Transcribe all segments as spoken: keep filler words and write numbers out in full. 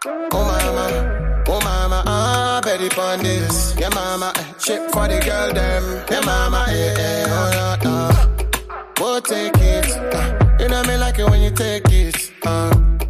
Oh mama, oh mama, ah, Betty pon this. Yeah mama, eh, shit for the girl them. Yeah mama, eh, eh, oh no, no. We'll take it. Uh, you know me like it when you take it. Uh,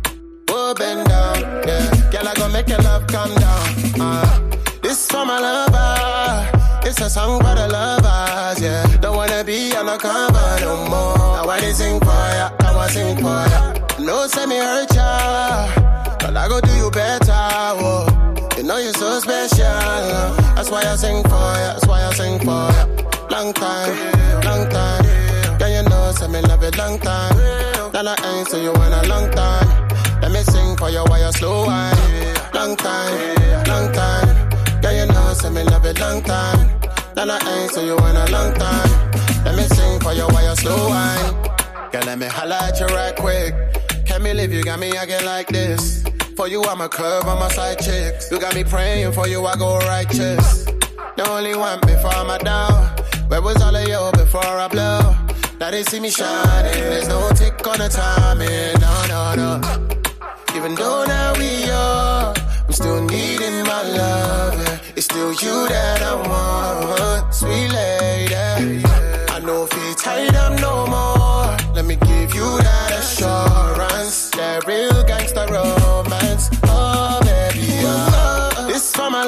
we'll bend down, yeah. Girl, I gon' make your love come down. Uh, this for my lover. It's a song for the lovers, yeah. Don't wanna be on a cover no more. Now I sing for ya, I wanna sing for ya. No, say me hurt ya, but I go do you better, whoa. You know you're so special, uh. That's why I sing for ya, that's why I sing for ya. Long time, long time. Yeah, you know, say me love it long time. Then I ain't so you want a long time. Let me sing for you while you slow wine. Long time, long time. Yeah, you know, say me love it long time. Then I ain't so you want a long time. Let me sing for you while you slow wine. Girl, let me holla at you right quick. Can't believe you got me acting like this. For you, I'm a curve on my side chicks. You got me praying for you, I go righteous. You only want me for my down. Where was all of you before I blow? Now they see me shining. There's no tick on the timing. No, no, no. Even though now we are, I'm still needing my love, yeah. It's still you that I want, sweet lady. I know if you're tight, I'm no more. Let me give you that assurance, that real gangsta romance. Oh, baby, oh. This for my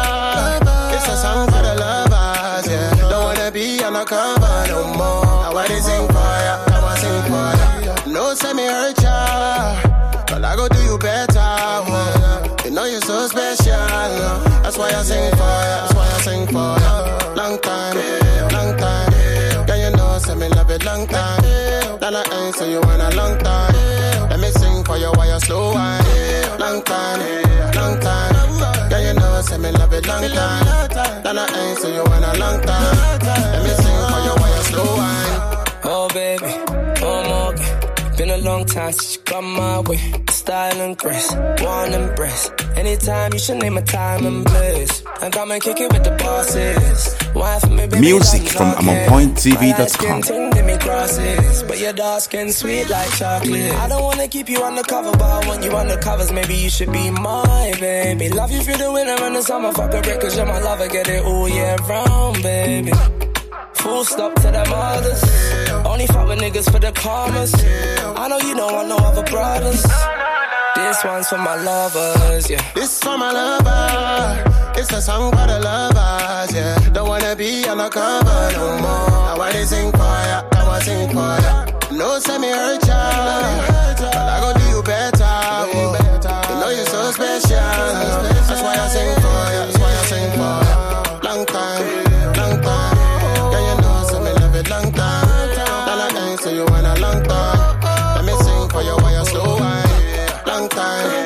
lover. It's a song for the lovers, yeah. Don't wanna be on a cover no more. I wanna sing for ya, I wanna sing for ya. No, say me hurt ya, but I go do you better, whoa. You know you're so special, uh. That's why I sing for ya, that's why I sing for ya. Long time, long time. Yeah, you know, say me love it long time. Then I ain't so you want a long time. Let me sing for you while you slow wine. Long time, long time. Yeah, you know, say me love it long time. Then I ain't so you want a long time. Let me sing for you while you slow wine. Oh baby, oh Morgan. Been a long time since you come my way. Style and grace, one embrace. Anytime you should name a time and place. And come and kick it with the bosses. Why for me, baby, music from I'm on point T V dot com. But your dark skin sweet like chocolate. I don't wanna keep you undercover, but I want you undercovers. Maybe you should be my baby. Love you through the winter and the summer. Fuck a break, cause you're my lover. Get it all year round, baby. Full stop to them others. Only fuck with niggas for the commas. I know you don't want no other brothers. This one's for my lovers, yeah. This for my lover. It's a song for the lovers, yeah. Don't wanna be on a cover no more. I wanna sing for ya, I wanna sing for ya. No, say me hurt ya, but I go do you better, whoa. You know you're so special. That's why I sing for ya, that's why I sing for ya. Long time, long time. Yeah, you know, say me love it long time. Then I ain't so you want a long time. Let me sing for you while you slow wine. Long time,